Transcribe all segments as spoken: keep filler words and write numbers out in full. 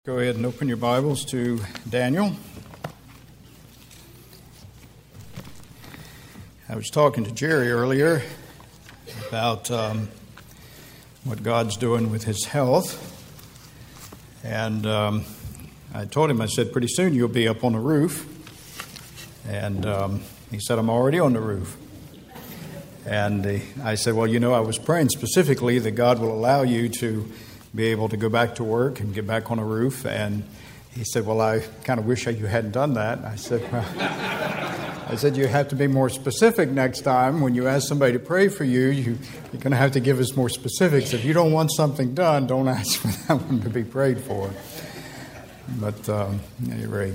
Go ahead and open your Bibles to Daniel. I was talking to Jerry earlier about um, what God's doing with his health. And um, I told him, I said, pretty soon you'll be up on the roof. And um, he said, I'm already on the roof. And uh, I said, well, you know, I was praying specifically that God will allow you to be able to go back to work and get back on a roof. And he said, well, I kind of wish you hadn't done that. I said, well, I said, you have to be more specific next time. When you ask somebody to pray for you, you you're going to have to give us more specifics. If you don't want something done, don't ask for that one to be prayed for. But um, at any rate,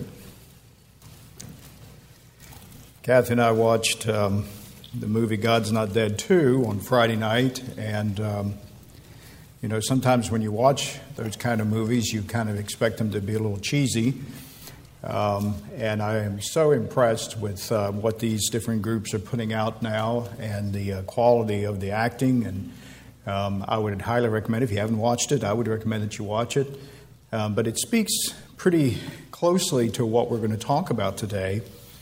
Kathy and I watched um, the movie God's Not Dead two on Friday night, and um, You know, sometimes when you watch those kind of movies, you kind of expect them to be a little cheesy. Um, and I am so impressed with uh, what these different groups are putting out now and the uh, quality of the acting. And um, I would highly recommend, if you haven't watched it, I would recommend that you watch it. Um, but it speaks pretty closely to what we're going to talk about today,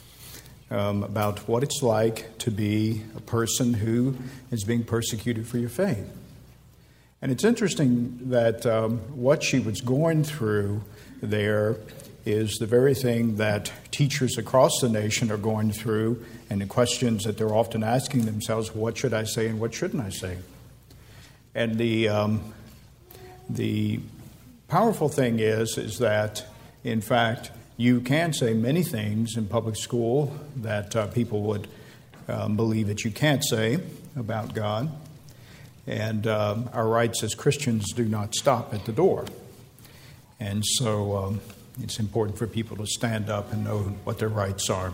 um, about what it's like to be a person who is being persecuted for your faith. And it's interesting that um, what she was going through there is the very thing that teachers across the nation are going through, and the questions that they're often asking themselves, what should I say and what shouldn't I say? And the um, the powerful thing is, is that, in fact, you can say many things in public school that uh, people would um, believe that you can't say about God. And uh, our rights as Christians do not stop at the door. And so um, it's important for people to stand up and know what their rights are.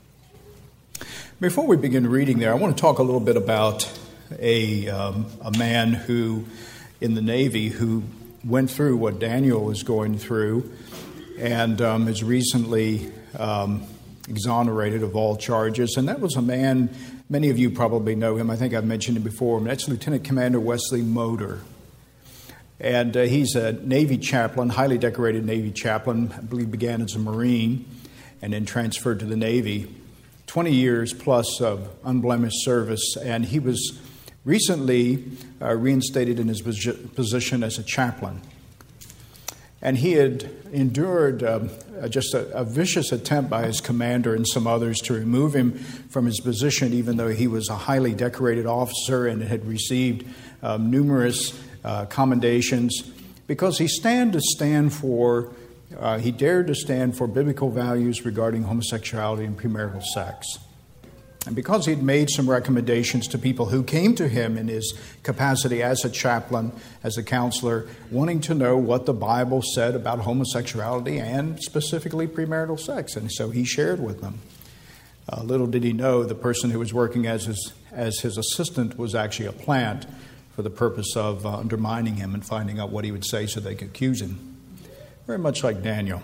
Before we begin reading there, I want to talk a little bit about a, um, a man who, in the Navy, who went through what Daniel was going through and um, is recently um, exonerated of all charges. And that was a man... Many of you probably know him. I think I've mentioned him before. That's Lieutenant Commander Wesley Motor. And uh, he's a Navy chaplain, highly decorated Navy chaplain. I believe began as a Marine and then transferred to the Navy. twenty years plus of unblemished service. And he was recently uh, reinstated in his position as a chaplain. And he had endured um, just a, a vicious attempt by his commander and some others to remove him from his position, even though he was a highly decorated officer and had received um, numerous uh, commendations, because he stand to stand for, uh, he dared to stand for biblical values regarding homosexuality and premarital sex. And because he'd made some recommendations to people who came to him in his capacity as a chaplain, as a counselor, wanting to know what the Bible said about homosexuality and specifically premarital sex. And so he shared with them. Uh, little did he know the person who was working as his, as his assistant was actually a plant for the purpose of uh, undermining him and finding out what he would say so they could accuse him. Very much like Daniel.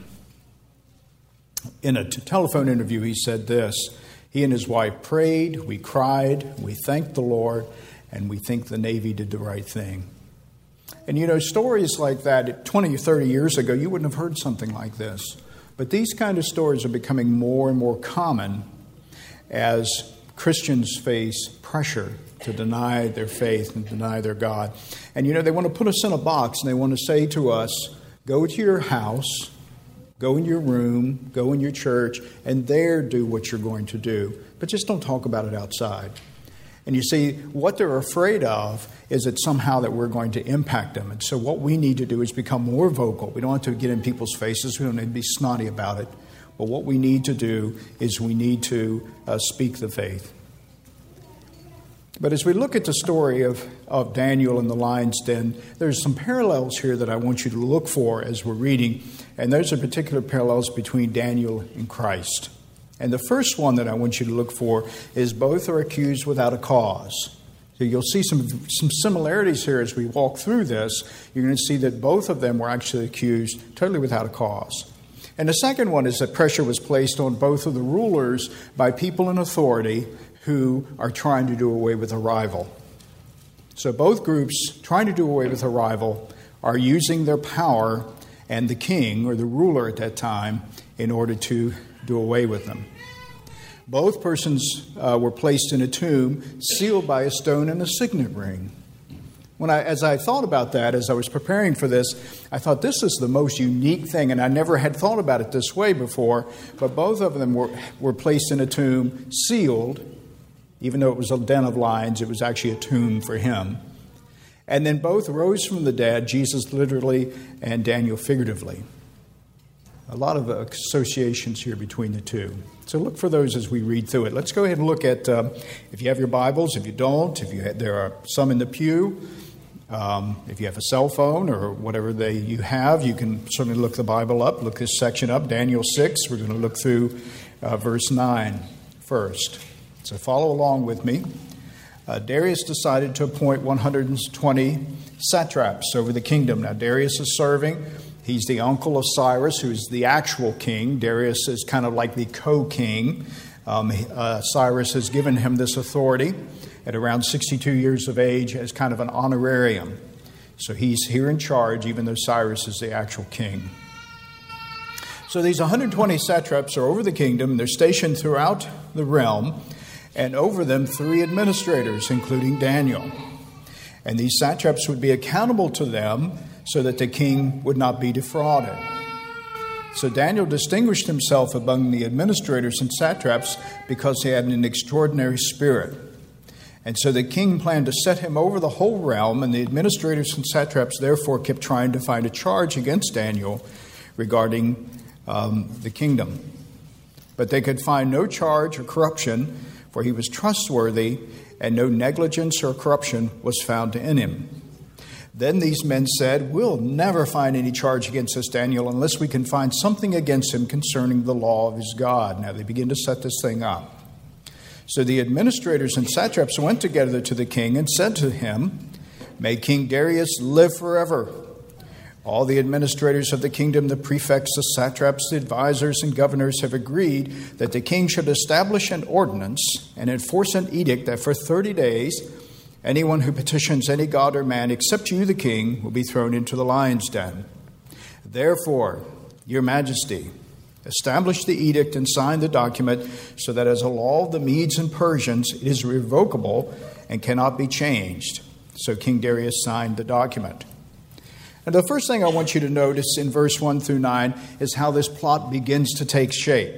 In a t- telephone interview, he said this: he and his wife prayed, we cried, we thanked the Lord, and we think the Navy did the right thing. And you know, stories like that, twenty or thirty years ago, you wouldn't have heard something like this. But these kind of stories are becoming more and more common as Christians face pressure to deny their faith and deny their God. And you know, they want to put us in a box and they want to say to us, go to your house, go in your room, go in your church, and there do what you're going to do. But just don't talk about it outside. And you see, what they're afraid of is that somehow that we're going to impact them. And so what we need to do is become more vocal. We don't have to get in people's faces. We don't need to be snotty about it. But what we need to do is we need to uh, speak the faith. But as we look at the story of, of Daniel in the lion's den, there's some parallels here that I want you to look for as we're reading. And those are particular parallels between Daniel and Christ. And the first one that I want you to look for is both are accused without a cause. So you'll see some, some similarities here as we walk through this. You're going to see that both of them were actually accused totally without a cause. And the second one is that pressure was placed on both of the rulers by people in authority who are trying to do away with a rival. So both groups trying to do away with a rival are using their power and the king or the ruler at that time in order to do away with them. Both persons uh, were placed in a tomb sealed by a stone and a signet ring. When I, as I thought about that, as I was preparing for this, I thought this is the most unique thing, and I never had thought about it this way before, but both of them were, were placed in a tomb, sealed. Even though it was a den of lions, it was actually a tomb for him. And then both rose from the dead, Jesus literally and Daniel figuratively. A lot of associations here between the two. So look for those as we read through it. Let's go ahead and look at, uh, if you have your Bibles, if you don't, if you have, there are some in the pew. Um, if you have a cell phone or whatever they you have, you can certainly look the Bible up, look this section up, Daniel six. We're going to look through uh, verse nine first. So follow along with me. Uh, Darius decided to appoint one hundred twenty satraps over the kingdom. Now Darius is serving. He's the uncle of Cyrus, who is the actual king. Darius is kind of like the co-king. Um, uh, Cyrus has given him this authority at around sixty-two years of age as kind of an honorarium. So he's here in charge, even though Cyrus is the actual king. So these one hundred twenty satraps are over the kingdom. They're stationed throughout the realm, and over them three administrators, including Daniel. And these satraps would be accountable to them so that the king would not be defrauded. So Daniel distinguished himself among the administrators and satraps because he had an extraordinary spirit. And so the king planned to set him over the whole realm, and the administrators and satraps therefore kept trying to find a charge against Daniel regarding um, the kingdom. But they could find no charge or corruption, for he was trustworthy, and no negligence or corruption was found in him. Then these men said, "We'll never find any charge against this Daniel unless we can find something against him concerning the law of his God." Now they begin to set this thing up. So the administrators and satraps went together to the king and said to him, "May King Darius live forever." All the administrators of the kingdom, the prefects, the satraps, the advisors, and governors have agreed that the king should establish an ordinance and enforce an edict that for thirty days, anyone who petitions any god or man except you, the king, will be thrown into the lion's den. Therefore, your majesty, establish the edict and sign the document so that as a law of the Medes and Persians, it is revocable and cannot be changed. So King Darius signed the document. And the first thing I want you to notice in verse one through nine is how this plot begins to take shape.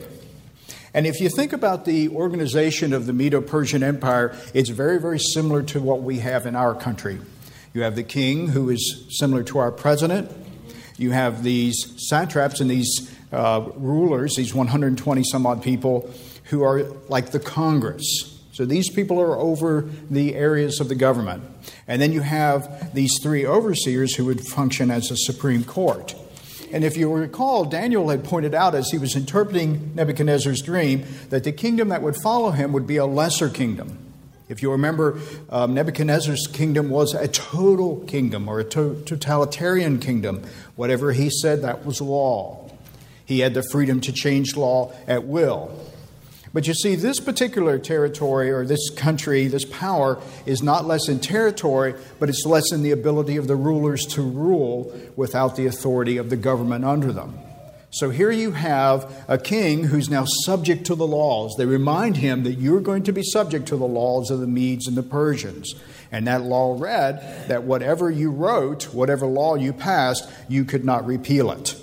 And if you think about the organization of the Medo-Persian Empire, it's very, very similar to what we have in our country. You have the king, who is similar to our president. You have these satraps and these uh, rulers, these one hundred twenty some odd people, who are like the Congress. So these people are over the areas of the government. And then you have these three overseers who would function as a Supreme Court. And if you recall, Daniel had pointed out as he was interpreting Nebuchadnezzar's dream that the kingdom that would follow him would be a lesser kingdom. If you remember, um, Nebuchadnezzar's kingdom was a total kingdom or a to- totalitarian kingdom. Whatever he said, that was law. He had the freedom to change law at will. But you see, this particular territory or this country, this power, is not less in territory, but it's less in the ability of the rulers to rule without the authority of the government under them. So here you have a king who's now subject to the laws. They remind him that you're going to be subject to the laws of the Medes and the Persians. And that law read that whatever you wrote, whatever law you passed, you could not repeal it.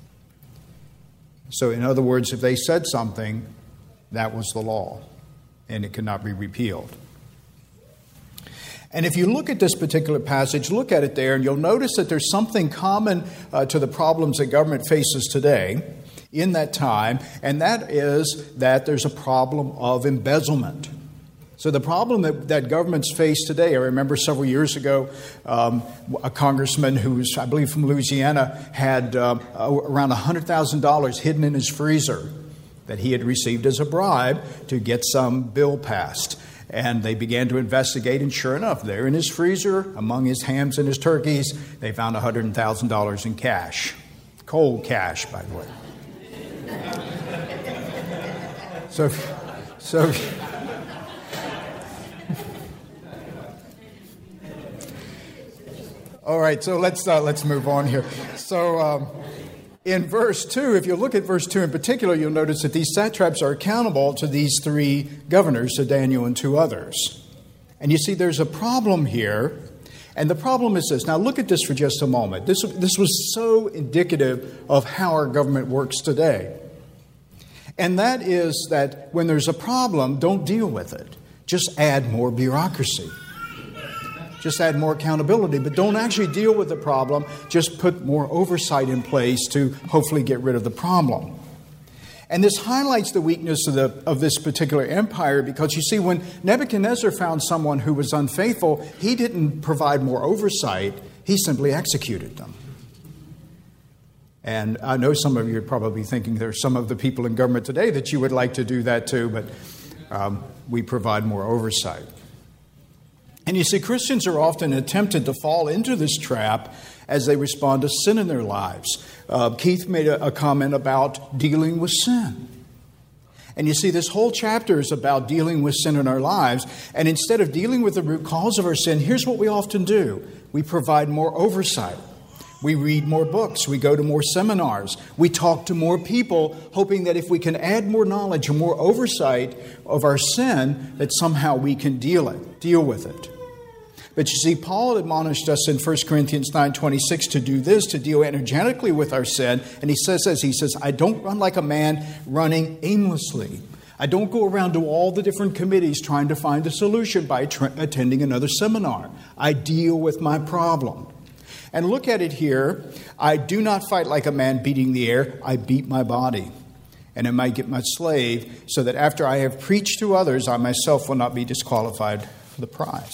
So in other words, if they said something, that was the law, and it could not be repealed. And if you look at this particular passage, look at it there, and you'll notice that there's something common uh, to the problems that government faces today in that time, and that is that there's a problem of embezzlement. So the problem that, that governments face today, I remember several years ago, um, a congressman who was, I believe, from Louisiana, had uh, around one hundred thousand dollars hidden in his freezer that he had received as a bribe to get some bill passed. And they began to investigate, and sure enough, there in his freezer, among his hams and his turkeys, they found one hundred thousand dollars in cash. Cold cash, by the way. So, so... All right, so let's uh, let's move on here. So um, in verse two, if you look at verse two in particular, you'll notice that these satraps are accountable to these three governors, to Daniel and two others. And you see there's a problem here. And the problem is this. Now look at this for just a moment. This, this was so indicative of how our government works today. And that is that when there's a problem, don't deal with it. Just add more bureaucracy. Just add more accountability. But don't actually deal with the problem. Just put more oversight in place to hopefully get rid of the problem. And this highlights the weakness of, the, of this particular empire because, you see, when Nebuchadnezzar found someone who was unfaithful, he didn't provide more oversight. He simply executed them. And I know some of you are probably thinking there are some of the people in government today that you would like to do that too, but um, we provide more oversight. And you see, Christians are often tempted to fall into this trap as they respond to sin in their lives. Uh, Keith made a, a comment about dealing with sin. And you see, this whole chapter is about dealing with sin in our lives. And instead of dealing with the root cause of our sin, here's what we often do. We provide more oversight. We read more books. We go to more seminars. We talk to more people, hoping that if we can add more knowledge and more oversight of our sin, that somehow we can deal it, deal with it. But you see, Paul admonished us in First Corinthians nine twenty-six to do this, to deal energetically with our sin. And he says this, he says, I don't run like a man running aimlessly. I don't go around to all the different committees trying to find a solution by tra- attending another seminar. I deal with my problem. And look at it here. I do not fight like a man beating the air. I beat my body. And I might get my slave, so that after I have preached to others, I myself will not be disqualified for the prize.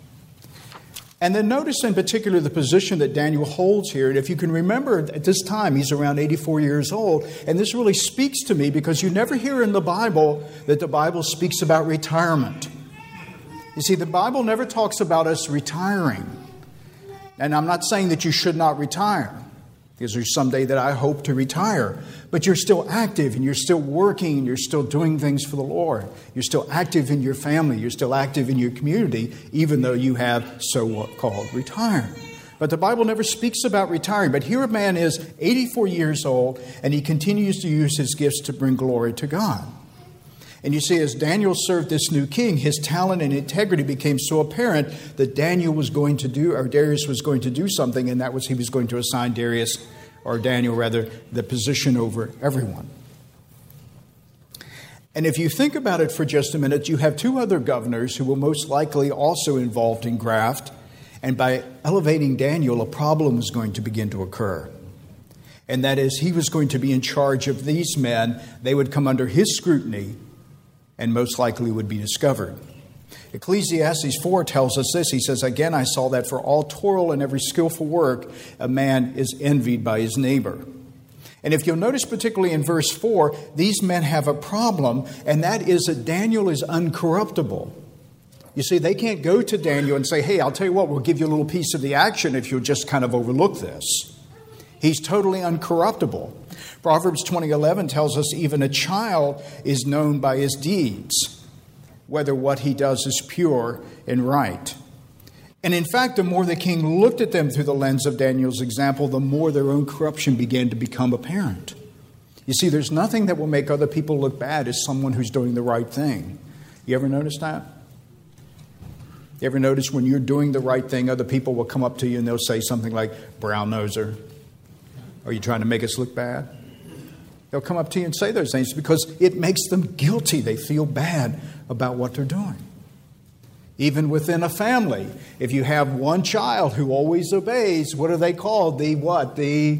And then notice in particular the position that Daniel holds here. And if you can remember, at this time, he's around eighty-four years old. And this really speaks to me because you never hear in the Bible that the Bible speaks about retirement. You see, the Bible never talks about us retiring. And I'm not saying that you should not retire, because there's someday that I hope to retire. But you're still active and you're still working and you're still doing things for the Lord. You're still active in your family. You're still active in your community, even though you have so-called retired. But the Bible never speaks about retiring. But here a man is eighty-four years old and he continues to use his gifts to bring glory to God. And you see, as Daniel served this new king, his talent and integrity became so apparent that Daniel was going to do, or Darius was going to do something, and that was he was going to assign Darius, or Daniel rather, the position over everyone. And if you think about it for just a minute, you have two other governors who were most likely also involved in graft, and by elevating Daniel, a problem was going to begin to occur. And that is, he was going to be in charge of these men. They would come under his scrutiny, and most likely would be discovered. Ecclesiastes four tells us this. He says, again, I saw that for all toil and every skillful work, a man is envied by his neighbor. And if you'll notice particularly in verse four, these men have a problem, and that is that Daniel is uncorruptible. You see, they can't go to Daniel and say, hey, I'll tell you what, we'll give you a little piece of the action if you'll just kind of overlook this. He's totally uncorruptible. Proverbs twenty eleven tells us even a child is known by his deeds, whether what he does is pure and right. And in fact, the more the king looked at them through the lens of Daniel's example, the more their own corruption began to become apparent. You see, there's nothing that will make other people look bad as someone who's doing the right thing. You ever notice that? You ever notice when you're doing the right thing, other people will come up to you and they'll say something like, brown noser? Are you trying to make us look bad? They'll come up to you and say those things because it makes them guilty. They feel bad about what they're doing. Even within a family, if you have one child who always obeys, what are they called? The what? The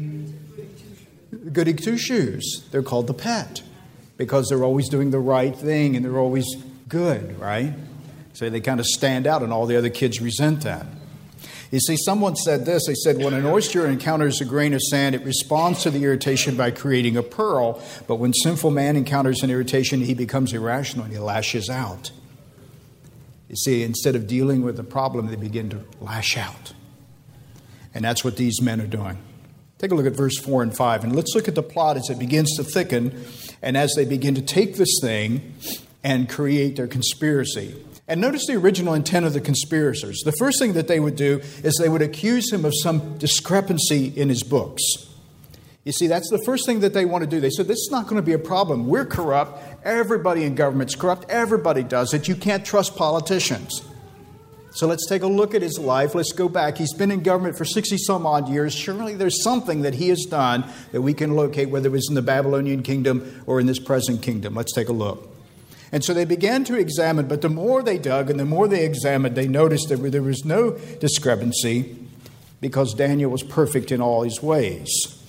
goody two-shoes. They're called the pet because they're always doing the right thing and they're always good, right? So they kind of stand out and all the other kids resent that. You see, someone said this. They said, when an oyster encounters a grain of sand, it responds to the irritation by creating a pearl. But when sinful man encounters an irritation, he becomes irrational and he lashes out. You see, instead of dealing with the problem, they begin to lash out. And that's what these men are doing. Take a look at verse four and five. And let's look at the plot as it begins to thicken. And as they begin to take this thing and create their conspiracy. And notice the original intent of the conspirators. The first thing that they would do is they would accuse him of some discrepancy in his books. You see, that's the first thing that they want to do. They said, this is not going to be a problem. We're corrupt. Everybody in government's corrupt. Everybody does it. You can't trust politicians. So let's take a look at his life. Let's go back. He's been in government for sixty some odd years. Surely there's something that he has done that we can locate, whether it was in the Babylonian kingdom or in this present kingdom. Let's take a look. And so they began to examine, but the more they dug and the more they examined, they noticed that there was no discrepancy because Daniel was perfect in all his ways.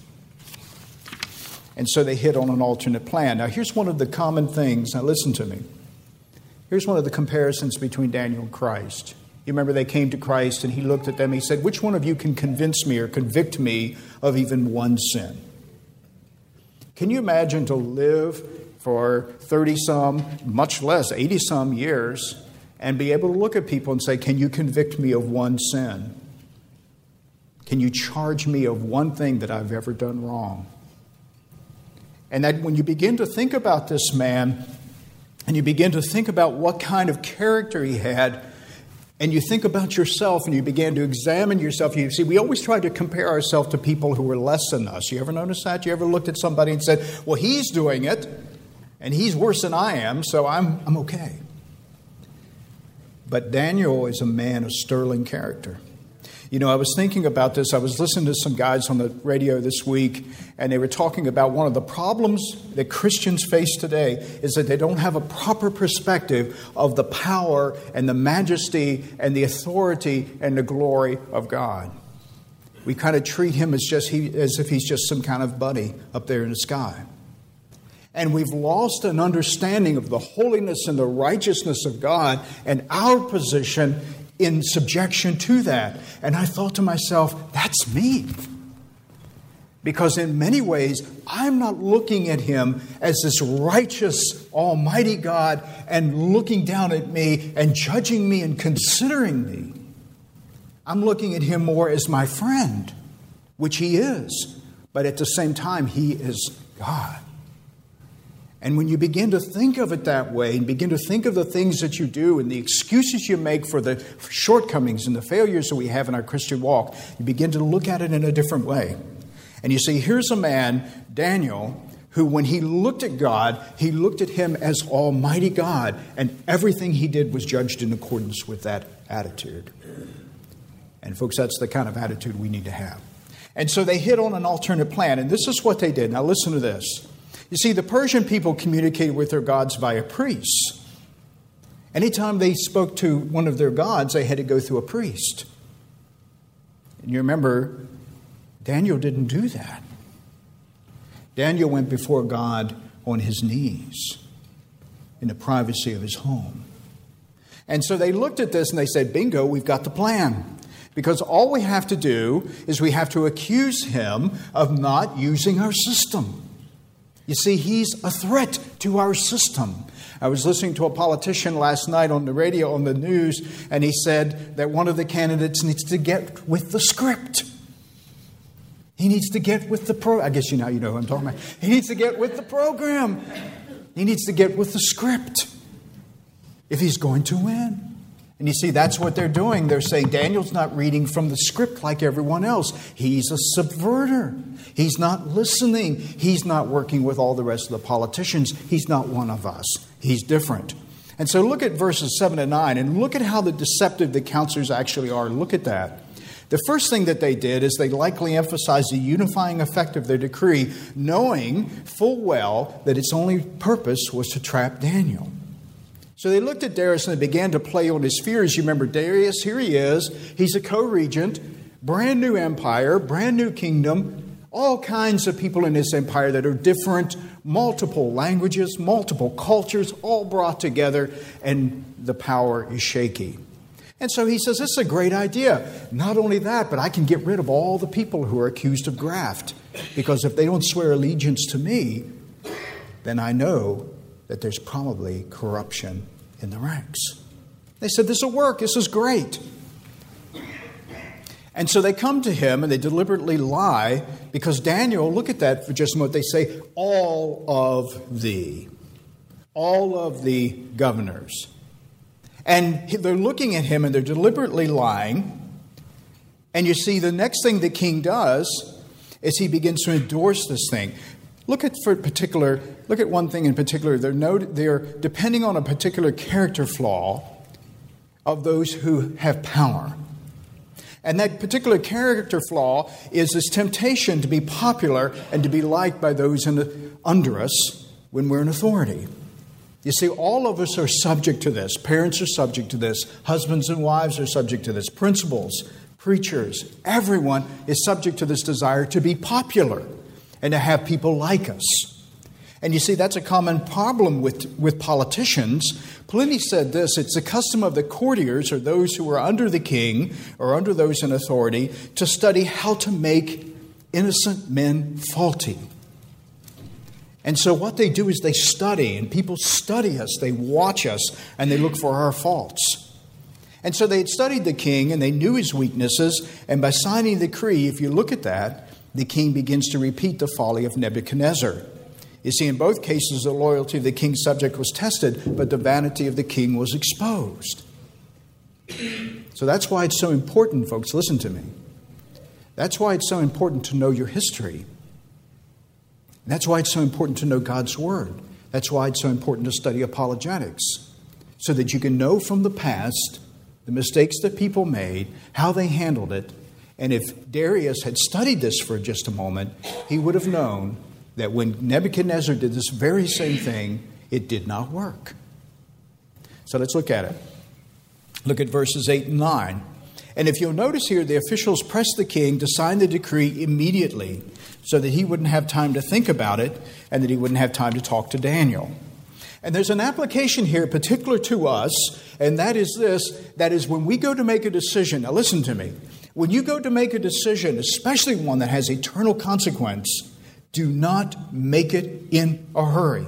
And so they hit on an alternate plan. Now, here's one of the common things. Now, listen to me. Here's one of the comparisons between Daniel and Christ. You remember they came to Christ and he looked at them. He said, which one of you can convince me or convict me of even one sin? Can you imagine to live for thirty-some, much less, eighty-some years, and be able to look at people and say, can you convict me of one sin? Can you charge me of one thing that I've ever done wrong? And that when you begin to think about this man, and you begin to think about what kind of character he had, and you think about yourself and you begin to examine yourself, you see, we always try to compare ourselves to people who are less than us. You ever notice that? You ever looked at somebody and said, well, he's doing it, and he's worse than I am, so I'm, I'm okay. But Daniel is a man of sterling character. You know, I was thinking about this. I was listening to some guys on the radio this week, and they were talking about one of the problems that Christians face today is that they don't have a proper perspective of the power and the majesty and the authority and the glory of God. We kind of treat him as just he, as if he's just some kind of buddy up there in the sky. And we've lost an understanding of the holiness and the righteousness of God and our position in subjection to that. And I thought to myself, that's me. Because in many ways, I'm not looking at him as this righteous, almighty God and looking down at me and judging me and considering me. I'm looking at him more as my friend, which he is. But at the same time, he is God. And when you begin to think of it that way and begin to think of the things that you do and the excuses you make for the shortcomings and the failures that we have in our Christian walk, you begin to look at it in a different way. And you see, here's a man, Daniel, who when he looked at God, he looked at him as Almighty God, and everything he did was judged in accordance with that attitude. And folks, that's the kind of attitude we need to have. And so they hit on an alternate plan, and this is what they did. Now listen to this. You see, the Persian people communicated with their gods via priests. Anytime they spoke to one of their gods, they had to go through a priest. And you remember, Daniel didn't do that. Daniel went before God on his knees in the privacy of his home. And so they looked at this and they said, bingo, we've got the plan. Because all we have to do is we have to accuse him of not using our system. You see, he's a threat to our system. I was listening to a politician last night on the radio, on the news, and he said that one of the candidates needs to get with the script. He needs to get with the pro. I guess you know you know who I'm talking about. He needs to get with the program. He needs to get with the script if he's going to win. And you see, that's what they're doing. They're saying Daniel's not reading from the script like everyone else. He's a subverter. He's not listening. He's not working with all the rest of the politicians. He's not one of us. He's different. And so look at verses seven and nine and look at how the deceptive the counselors actually are. Look at that. The first thing that they did is they likely emphasized the unifying effect of their decree, knowing full well that its only purpose was to trap Daniel. So they looked at Darius and they began to play on his fears. You remember Darius, here he is. He's a co-regent, brand new empire, brand new kingdom, all kinds of people in this empire that are different, multiple languages, multiple cultures, all brought together, and the power is shaky. And so he says, this is a great idea. Not only that, but I can get rid of all the people who are accused of graft. Because if they don't swear allegiance to me, then I know that there's probably corruption in the ranks. They said, this will work. This is great. And so they come to him and they deliberately lie because Daniel, look at that for just a moment. They say, all of the, all of the governors. And they're looking at him and they're deliberately lying. And you see, the next thing the king does is he begins to endorse this thing. Look at for particular. Look at one thing in particular. They're noted, they're depending on a particular character flaw of those who have power, and that particular character flaw is this temptation to be popular and to be liked by those in the, under us when we're in authority. You see, all of us are subject to this. Parents are subject to this. Husbands and wives are subject to this. Principals, preachers, everyone is subject to this desire to be popular and to have people like us. And you see, that's a common problem with, with politicians. Pliny said this, it's the custom of the courtiers, or those who are under the king, or under those in authority, to study how to make innocent men faulty. And so what they do is they study, and people study us, they watch us, and they look for our faults. And so they had studied the king, and they knew his weaknesses, and by signing the decree, if you look at that, the king begins to repeat the folly of Nebuchadnezzar. You see, in both cases, the loyalty of the king's subject was tested, but the vanity of the king was exposed. So that's why it's so important, folks, listen to me. That's why it's so important to know your history. That's why it's so important to know God's Word. That's why it's so important to study apologetics, so that you can know from the past the mistakes that people made, how they handled it. And if Darius had studied this for just a moment, he would have known that when Nebuchadnezzar did this very same thing, it did not work. So let's look at it. Look at verses eight and nine. And if you'll notice here, the officials pressed the king to sign the decree immediately so that he wouldn't have time to think about it and that he wouldn't have time to talk to Daniel. And there's an application here particular to us, and that is this, that is when we go to make a decision. Now listen to me. When you go to make a decision, especially one that has eternal consequence, do not make it in a hurry.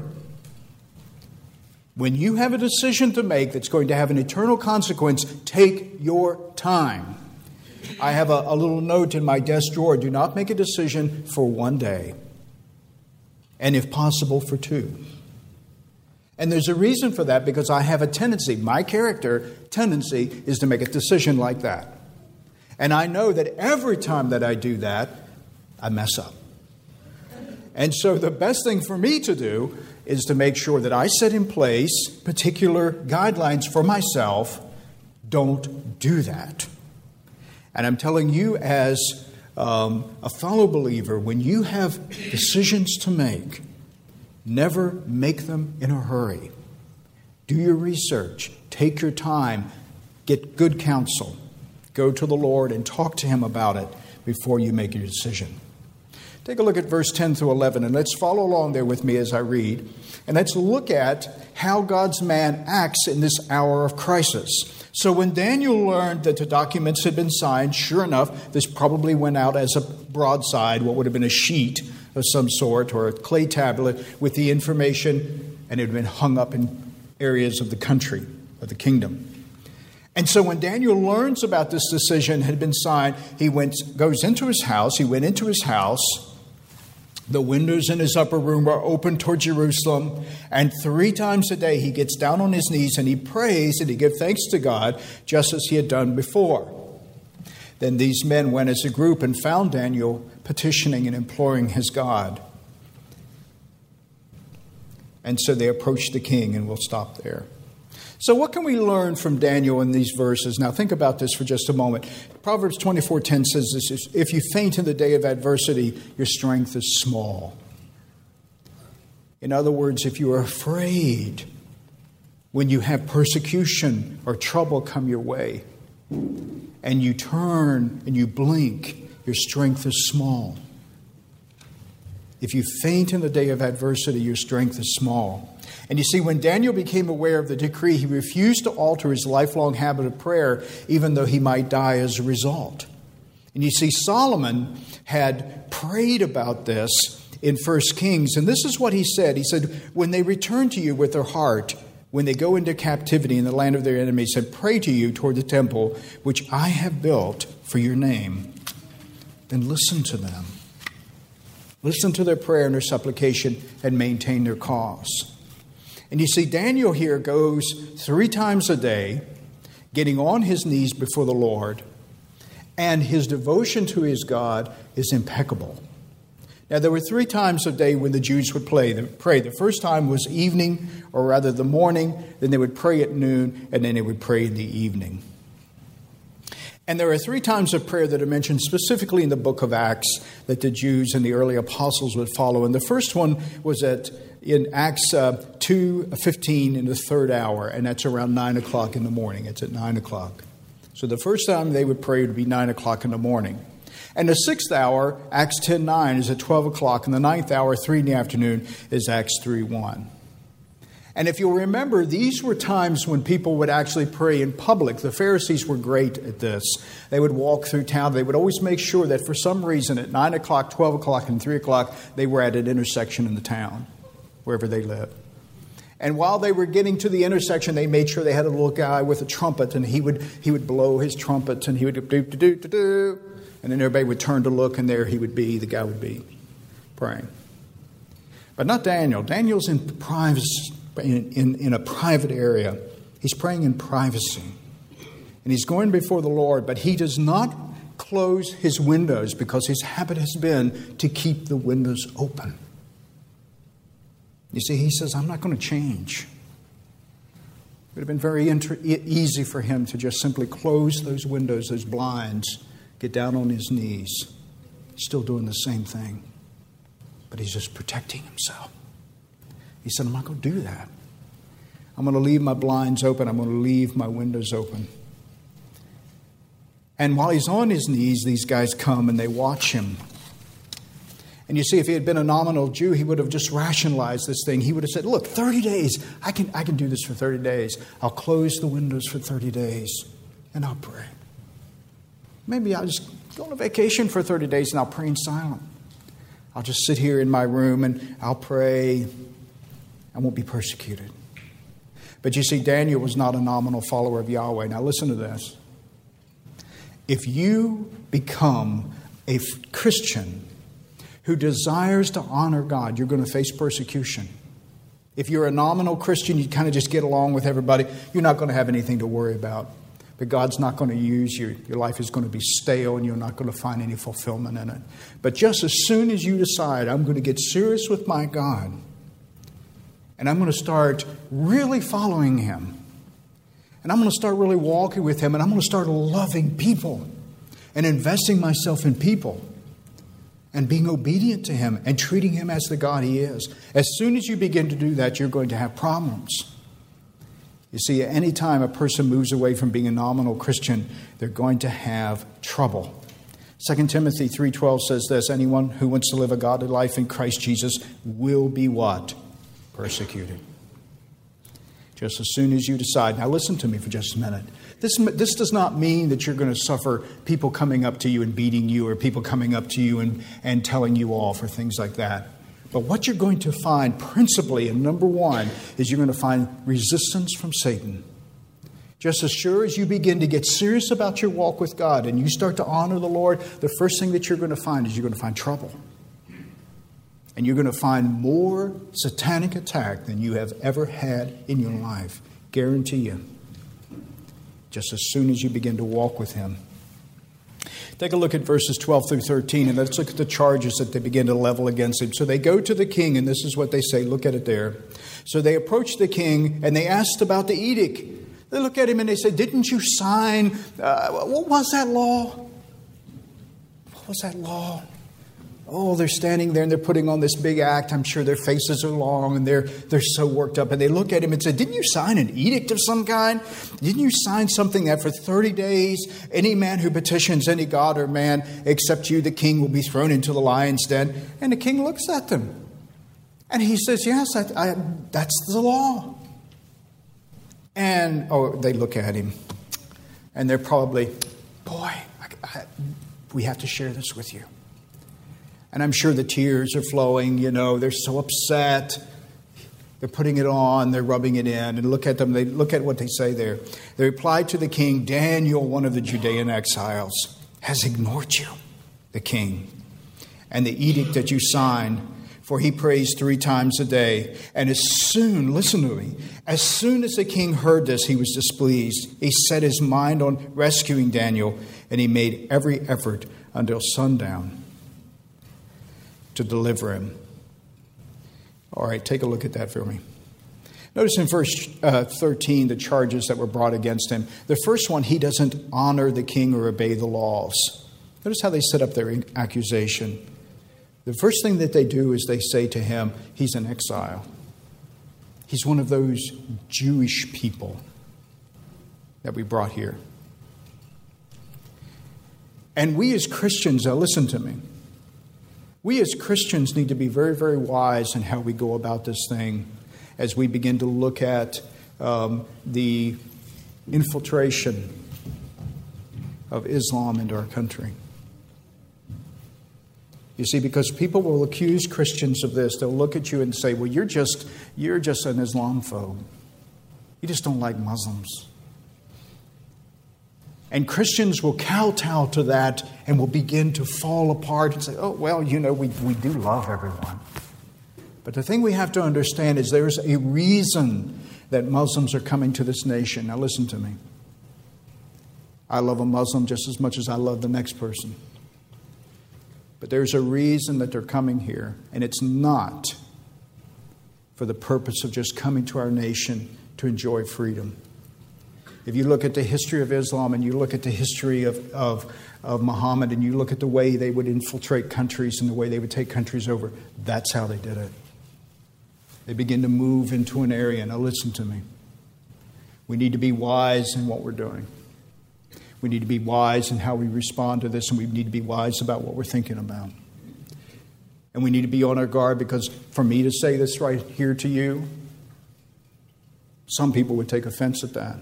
When you have a decision to make that's going to have an eternal consequence, take your time. I have a, a little note in my desk drawer. Do not make a decision for one day. And if possible, for two. And there's a reason for that, because I have a tendency, my character tendency is to make a decision like that. And I know that every time that I do that, I mess up. And so the best thing for me to do is to make sure that I set in place particular guidelines for myself. Don't do that. And I'm telling you as um, a fellow believer, when you have decisions to make, never make them in a hurry. Do your research. Take your time. Get good counsel. Go to the Lord and talk to Him about it before you make your decision. Take a look at verse ten through eleven, and let's follow along there with me as I read. And let's look at how God's man acts in this hour of crisis. So when Daniel learned that the documents had been signed, sure enough, this probably went out as a broadside, what would have been a sheet of some sort, or a clay tablet with the information, and it had been hung up in areas of the country, of the kingdom. And so when Daniel learns about this decision had been signed, he went, goes into his house. He went into his house. The windows in his upper room are open toward Jerusalem. And three times a day he gets down on his knees and he prays and he gives thanks to God, just as he had done before. Then these men went as a group and found Daniel petitioning and imploring his God. And so they approached the king, and we'll stop there. So what can we learn from Daniel in these verses? Now think about this for just a moment. Proverbs twenty-four ten says this, if you faint in the day of adversity, your strength is small. In other words, if you are afraid when you have persecution or trouble come your way, and you turn and you blink, your strength is small. If you faint in the day of adversity, your strength is small. And you see, when Daniel became aware of the decree, he refused to alter his lifelong habit of prayer, even though he might die as a result. And you see, Solomon had prayed about this in First Kings, and this is what he said. He said, when they return to you with their heart, when they go into captivity in the land of their enemies, and pray to you toward the temple, which I have built for your name, then listen to them. Listen to their prayer and their supplication and maintain their cause. And you see, Daniel here goes three times a day, getting on his knees before the Lord, and his devotion to his God is impeccable. Now, there were three times a day when the Jews would pray. The first time was evening, or rather the morning. Then they would pray at noon, and then they would pray in the evening. And there are three times of prayer that are mentioned specifically in the book of Acts that the Jews and the early apostles would follow. And the first one was at in Acts uh, two fifteen in the third hour, and that's around nine o'clock in the morning. It's at nine o'clock. So the first time they would pray would be nine o'clock in the morning. And the sixth hour, Acts ten nine, is at twelve o'clock. And the ninth hour, three in the afternoon, is Acts three one. And if you'll remember, these were times when people would actually pray in public. The Pharisees were great at this. They would walk through town. They would always make sure that for some reason at nine o'clock, twelve o'clock, and three o'clock, they were at an intersection in the town, wherever they lived. And while they were getting to the intersection, they made sure they had a little guy with a trumpet, and he would he would blow his trumpet, and he would do, do, do, do, do. And then everybody would turn to look, and there he would be, the guy would be praying. But not Daniel. Daniel's in privacy. In, in, in a private area. He's praying in privacy. And he's going before the Lord, but he does not close his windows because his habit has been to keep the windows open. You see, he says, I'm not going to change. It would have been very inter- easy for him to just simply close those windows, those blinds, get down on his knees. He's still doing the same thing. But he's just protecting himself. He said, I'm not going to do that. I'm going to leave my blinds open. I'm going to leave my windows open. And while he's on his knees, these guys come and they watch him. And you see, if he had been a nominal Jew, he would have just rationalized this thing. He would have said, look, thirty days. I can, I can do this for thirty days. I'll close the windows for thirty days and I'll pray. Maybe I'll just go on a vacation for thirty days and I'll pray in silence. I'll just sit here in my room and I'll pray. I won't be persecuted. But you see, Daniel was not a nominal follower of Yahweh. Now listen to this. If you become a Christian who desires to honor God, you're going to face persecution. If you're a nominal Christian, you kind of just get along with everybody, you're not going to have anything to worry about. But God's not going to use you. Your life is going to be stale and you're not going to find any fulfillment in it. But just as soon as you decide, I'm going to get serious with my God, and I'm going to start really following Him. And I'm going to start really walking with Him. And I'm going to start loving people. And investing myself in people. And being obedient to Him. And treating Him as the God He is. As soon as you begin to do that, you're going to have problems. You see, any time a person moves away from being a nominal Christian, they're going to have trouble. Second Timothy three twelve says this. Anyone who wants to live a godly life in Christ Jesus will be what? Persecuted. Just as soon as you decide. Now listen to me for just a minute. This, this does not mean that you're going to suffer people coming up to you and beating you, or people coming up to you and, and telling you off, or things like that. But what you're going to find principally, and number one, is you're going to find resistance from Satan. Just as sure as you begin to get serious about your walk with God and you start to honor the Lord, the first thing that you're going to find is you're going to find trouble. And you're going to find more satanic attack than you have ever had in your life. Guarantee you. Just as soon as you begin to walk with Him. Take a look at verses twelve through thirteen, and let's look at the charges that they begin to level against him. So they go to the king, and this is what they say. Look at it there. So they approach the king, and they asked about the edict. They look at him, and they say, didn't you sign, uh, what was that law? What was that law? Oh, they're standing there and they're putting on this big act. I'm sure their faces are long and they're they're so worked up. And they look at him and say, didn't you sign an edict of some kind? Didn't you sign something that for thirty days, any man who petitions any god or man except you, the king, will be thrown into the lion's den? And the king looks at them. And he says, yes, I, I, that's the law. And oh, they look at him. And they're probably, boy, I, I, we have to share this with you. And I'm sure the tears are flowing, you know, they're so upset. They're putting it on, they're rubbing it in. And look at them, they look at what they say there. They replied to the king, Daniel, one of the Judean exiles, has ignored you, the king, and the edict that you signed. for he prays three times a day. And as soon, listen to me, as soon as the king heard this, he was displeased. He set his mind on rescuing Daniel, and he made every effort until sundown to deliver him. All right, take a look at that for me. Notice in verse uh, thirteen the charges that were brought against him. The first one, he doesn't honor the king or obey the laws. Notice how they set up their accusation. The first thing that they do is they say to him, he's in exile. He's one of those Jewish people that we brought here. And we as Christians, now listen to me, we as Christians need to be very, very wise in how we go about this thing as we begin to look at um, the infiltration of Islam into our country. You see, because people will accuse Christians of this. They'll look at you and say, well, you're just you're just an Islamophobe. You just don't like Muslims. And Christians will kowtow to that and will begin to fall apart and say, oh, well, you know, we, we do love everyone. But the thing we have to understand is there's a reason that Muslims are coming to this nation. Now listen to me. I love a Muslim just as much as I love the next person. But there's a reason that they're coming here, and it's not for the purpose of just coming to our nation to enjoy freedom. If you look at the history of Islam and you look at the history of, of, of Muhammad and you look at the way they would infiltrate countries and the way they would take countries over, that's how they did it. They begin to move into an area. Now listen to me. We need to be wise in what we're doing. We need to be wise in how we respond to this, and we need to be wise about what we're thinking about. And we need to be on our guard, because for me to say this right here to you, some people would take offense at that.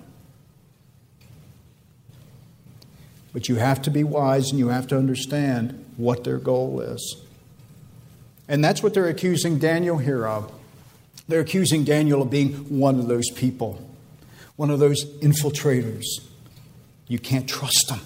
But you have to be wise, and you have to understand what their goal is. And that's what they're accusing Daniel here of. They're accusing Daniel of being one of those people, one of those infiltrators. You can't trust him.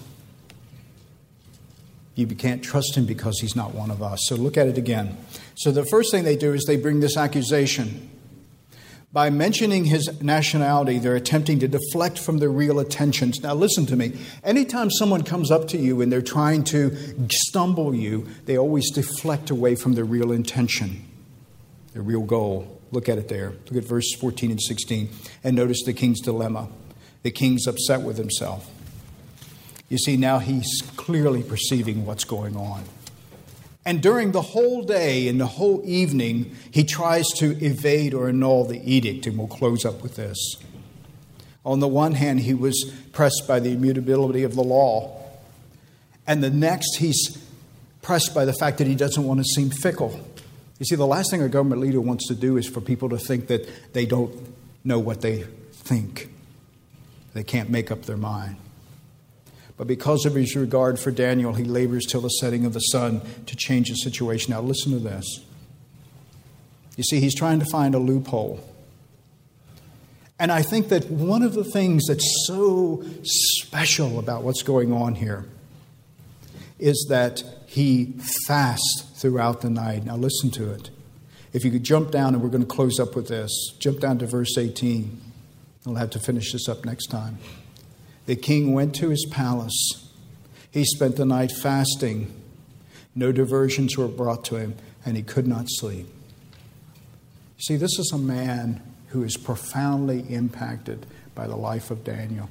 You can't trust him because he's not one of us. So look at it again. So the first thing they do is they bring this accusation. By mentioning his nationality, they're attempting to deflect from their real attentions. Now listen to me. Anytime someone comes up to you and they're trying to stumble you, they always deflect away from their real intention, their real goal. Look at it there. Look at verse fourteen and sixteen. And notice the king's dilemma. The king's upset with himself. You see, now he's clearly perceiving what's going on. And during the whole day and the whole evening, he tries to evade or annul the edict. And we'll close up with this. On the one hand, he was pressed by the immutability of the law. And the next, he's pressed by the fact that he doesn't want to seem fickle. You see, the last thing a government leader wants to do is for people to think that they don't know what they think. They can't make up their mind. But because of his regard for Daniel, he labors till the setting of the sun to change the situation. Now listen to this. You see, he's trying to find a loophole. And I think that one of the things that's so special about what's going on here is that he fasts throughout the night. Now listen to it. If you could jump down, and we're going to close up with this. Jump down to verse eighteen. We'll have to finish this up next time. The king went to his palace. He spent the night fasting. No diversions were brought to him, and he could not sleep. See, this is a man who is profoundly impacted by the life of Daniel.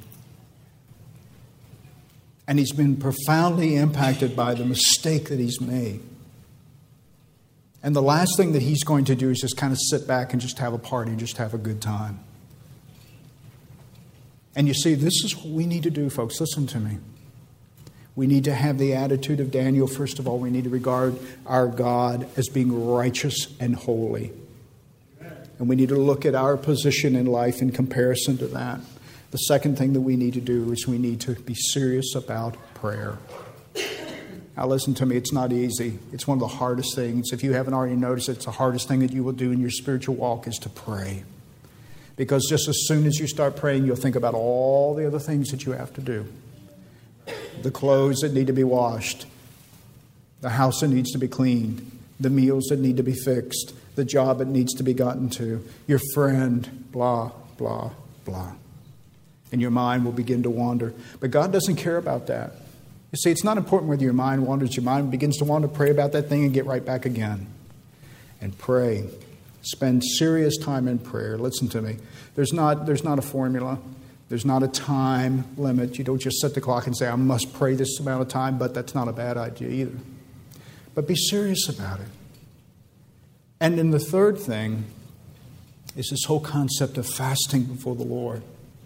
And he's been profoundly impacted by the mistake that he's made. And the last thing that he's going to do is just kind of sit back and just have a party and just have a good time. And you see, this is what we need to do, folks. Listen to me. We need to have the attitude of Daniel. First of all, we need to regard our God as being righteous and holy. And we need to look at our position in life in comparison to that. The second thing that we need to do is we need to be serious about prayer. Now listen to me, it's not easy. It's one of the hardest things. If you haven't already noticed, it's the hardest thing that you will do in your spiritual walk is to pray. Because just as soon as you start praying, you'll think about all the other things that you have to do. The clothes that need to be washed. The house that needs to be cleaned. the meals that need to be fixed, the job that needs to be gotten to, your friend, blah, blah, blah. And your mind will begin to wander. But God doesn't care about that. You see, it's not important whether your mind wanders. Your mind begins to wander. Pray about that thing and get right back again. And pray. Spend serious time in prayer. Listen to me. There's not, there's not a formula. There's not a time limit. You don't just set the clock and say, I must pray this amount of time, but that's not a bad idea either. But be serious about it. And then the third thing is this whole concept of fasting before the Lord.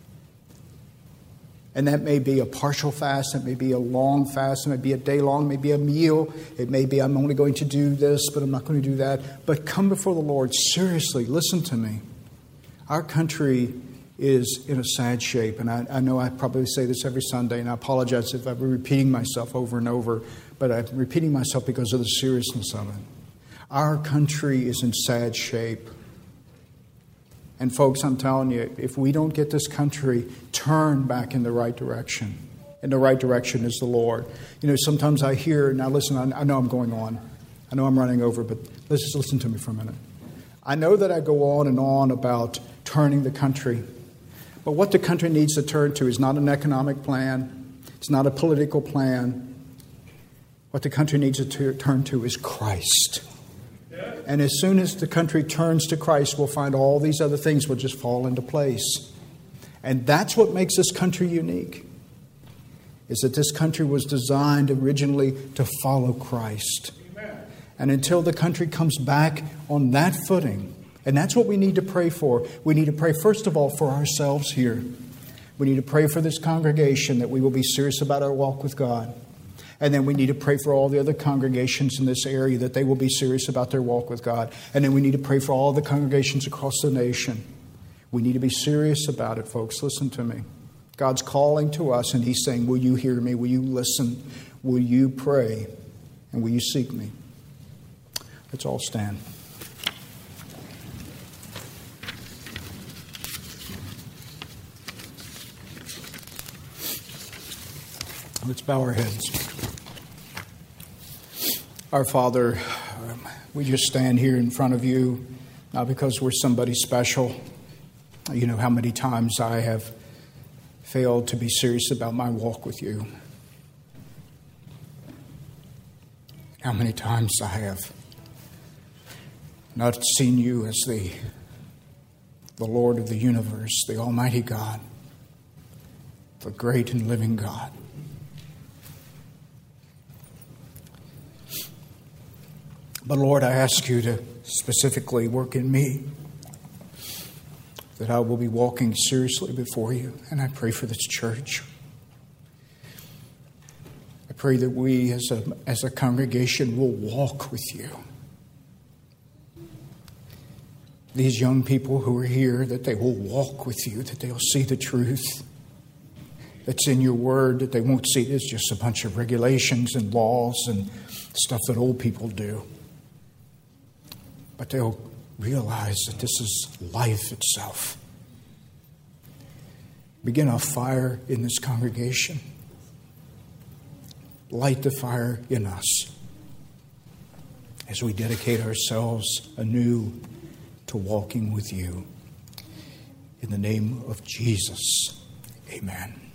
And that may be a partial fast, it may be a long fast, it may be a day long, it may be a meal, it may be I'm only going to do this, but I'm not going to do that. But come before the Lord seriously. Listen to me. Our country is in a sad shape, and I, I know I probably say this every Sunday, and I apologize if I'm repeating myself over and over, but I'm repeating myself because of the seriousness of it. Our country is in sad shape. And folks, I'm telling you, if we don't get this country turned back in the right direction, and the right direction is the Lord. You know, sometimes I hear, now listen, I, I know I'm going on. I know I'm running over, but let's just listen to me for a minute. I know that I go on and on about turning the country. But what the country needs to turn to is not an economic plan. It's not a political plan. What the country needs to t- turn to is Christ. And as soon as the country turns to Christ, we'll find all these other things will just fall into place. And that's what makes this country unique, is that this country was designed originally to follow Christ. Amen. And until the country comes back on that footing, and that's what we need to pray for. We need to pray, first of all, for ourselves here. We need to pray for this congregation that we will be serious about our walk with God. And then we need to pray for all the other congregations in this area that they will be serious about their walk with God. And then we need to pray for all the congregations across the nation. We need to be serious about it, folks. Listen to me. God's calling to us and He's saying, will you hear me? Will you listen? Will you pray? And will you seek me? Let's all stand. Let's bow our heads. Our Father, we just stand here in front of you, not because we're somebody special. You know how many times I have failed to be serious about my walk with you. How many times I have not seen you as the, the Lord of the universe, the Almighty God, the great and living God. But Lord, I ask you to specifically work in me, that I will be walking seriously before you. And I pray for this church. I pray that we as a, as a congregation will walk with you. These young people who are here, that they will walk with you, that they'll see the truth that's in your word, that they won't see it as just a bunch of regulations and laws and stuff that old people do. But they'll realize that this is life itself. Begin a fire in this congregation. Light the fire in us as we dedicate ourselves anew to walking with you. In the name of Jesus, amen.